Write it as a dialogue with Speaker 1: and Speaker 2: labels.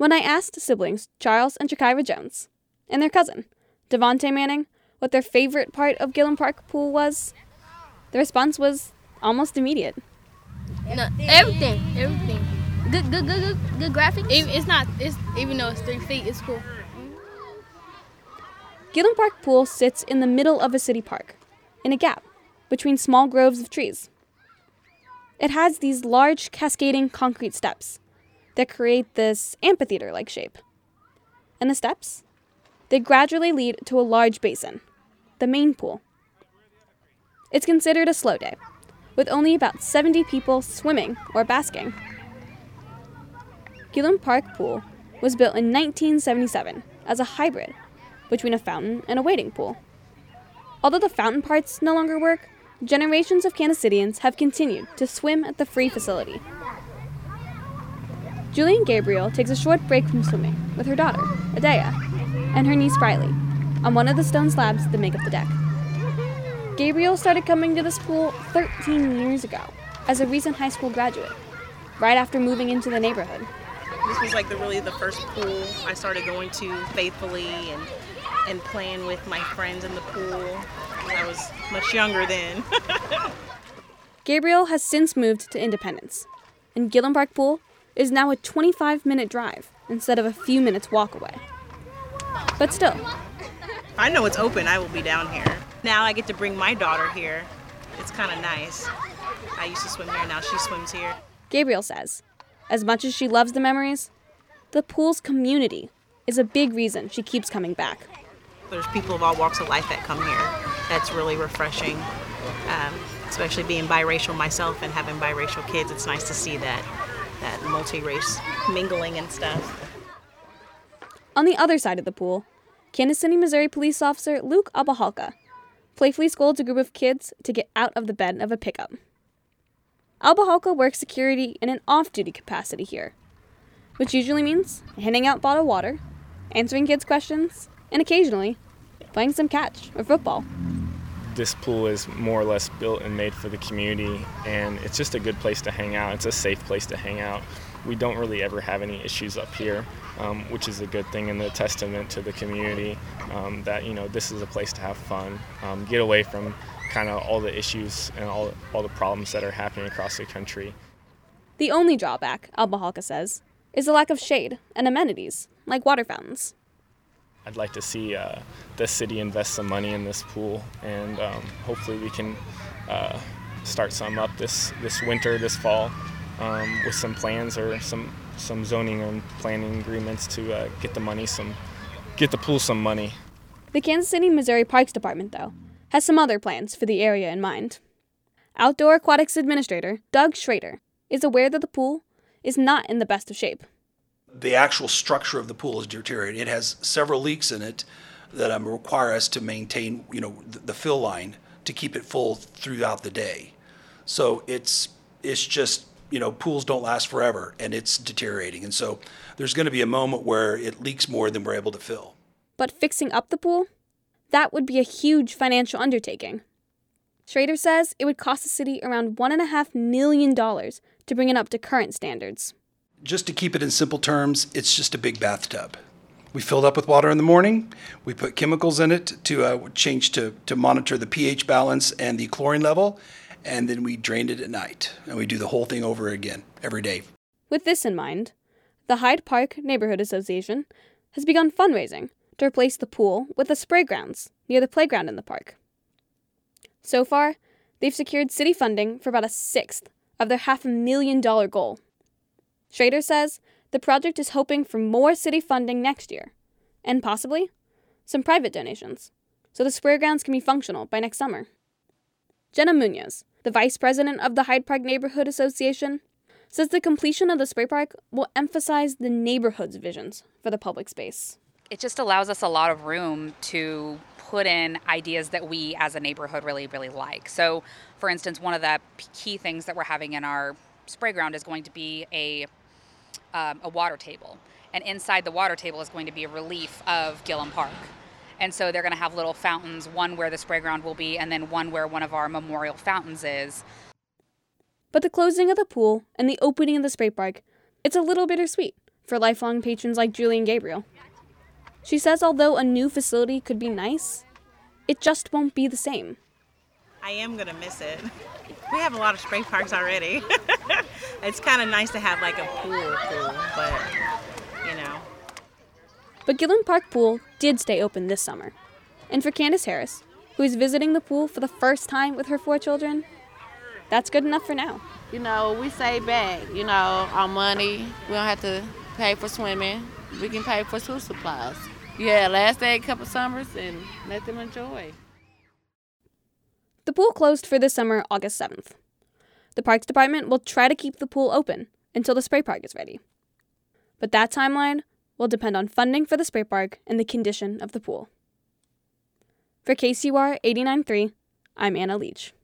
Speaker 1: When I asked siblings Charles and Shakira Jones and their cousin, Devontae Manning, what their favorite part of Gillen Park Pool was, the response was almost immediate.
Speaker 2: No, everything. Good graphics. Even though it's 3 feet, it's cool.
Speaker 1: Gillen Park Pool sits in the middle of a city park, in a gap between small groves of trees. It has these large cascading concrete steps that create this amphitheater-like shape. And the steps, they gradually lead to a large basin, the main pool. It's considered a slow day, with only about 70 people swimming or basking. Gillen Park Pool was built in 1977 as a hybrid between a fountain and a wading pool. Although the fountain parts no longer work, generations of Kansas Cityans have continued to swim at the free facility. Julian Gabriel takes a short break from swimming with her daughter, Adea, and her niece Briley, on one of the stone slabs that make up the deck. Gabriel started coming to this pool 13 years ago as a recent high school graduate, right after moving into the neighborhood.
Speaker 3: This was really the first pool I started going to faithfully and playing with my friends in the pool. I was much younger then.
Speaker 1: Gabriel has since moved to Independence, and Gillen Park Pool is now a 25-minute drive instead of a few minutes walk away. But still,
Speaker 3: I know it's open, I will be down here. Now I get to bring my daughter here. It's kind of nice. I used to swim here, now she swims here.
Speaker 1: Gabriel says, as much as she loves the memories, the pool's community is a big reason she keeps coming back.
Speaker 3: There's people of all walks of life that come here. That's really refreshing, especially being biracial myself and having biracial kids. It's nice to see that multi-race mingling and stuff.
Speaker 1: On the other side of the pool, Kansas City, Missouri police officer Luke Abahalka playfully scolds a group of kids to get out of the bed of a pickup. Abahalka works security in an off-duty capacity here, which usually means handing out bottled water, answering kids' questions, and occasionally playing some catch or football.
Speaker 4: This pool is more or less built and made for the community, and it's just a good place to hang out. It's a safe place to hang out. We don't really ever have any issues up here, which is a good thing and a testament to the community that, this is a place to have fun, get away from kind of all the issues and all the problems that are happening across the country.
Speaker 1: The only drawback, Abahalka says, is the lack of shade and amenities, like water fountains.
Speaker 4: I'd like to see the city invest some money in this pool, and hopefully we can start some up this winter, this fall, with some plans or some zoning and planning agreements to get the pool some money.
Speaker 1: The Kansas City, Missouri Parks Department, though, has some other plans for the area in mind. Outdoor Aquatics Administrator Doug Schrader is aware that the pool is not in the best of shape.
Speaker 5: The actual structure of the pool is deteriorating. It has several leaks in it that require us to maintain, the fill line to keep it full throughout the day. So it's just, pools don't last forever, and it's deteriorating. And so there's going to be a moment where it leaks more than we're able to fill.
Speaker 1: But fixing up the pool? That would be a huge financial undertaking. Schrader says it would cost the city around $1.5 million to bring it up to current standards.
Speaker 5: Just to keep it in simple terms, it's just a big bathtub. We filled up with water in the morning. We put chemicals in it to change to monitor the pH balance and the chlorine level, and then we drained it at night. And we do the whole thing over again every day.
Speaker 1: With this in mind, the Hyde Park Neighborhood Association has begun fundraising to replace the pool with the spray grounds near the playground in the park. So far, they've secured city funding for about a sixth of their $500,000 goal. Schrader says the project is hoping for more city funding next year, and possibly some private donations, so the spray grounds can be functional by next summer. Jenna Munoz, the vice president of the Hyde Park Neighborhood Association, says the completion of the spray park will emphasize the neighborhood's visions for the public space.
Speaker 6: It just allows us a lot of room to put in ideas that we as a neighborhood really, really like. So, for instance, one of the key things that we're having in our spray ground is going to be a water table. And inside the water table is going to be a relief of Gillen Park. And so they're going to have little fountains, one where the spray ground will be, and then one where one of our memorial fountains is.
Speaker 1: But the closing of the pool and the opening of the spray park, it's a little bittersweet for lifelong patrons like Julie and Gabriel. She says although a new facility could be nice, it just won't be the same.
Speaker 3: I am going to miss it. We have a lot of spray parks already. It's kind of nice to have like a pool, but, you know.
Speaker 1: But Gillen Park Pool did stay open this summer. And for Candace Harris, who is visiting the pool for the first time with her 4 children, that's good enough for now.
Speaker 7: You know, we save back, our money. We don't have to pay for swimming. We can pay for school supplies. Yeah, last day a couple summers and let them enjoy.
Speaker 1: The pool closed for this summer August 7th. The Parks Department will try to keep the pool open until the spray park is ready. But that timeline will depend on funding for the spray park and the condition of the pool. For KCUR 89.3, I'm Anna Leach.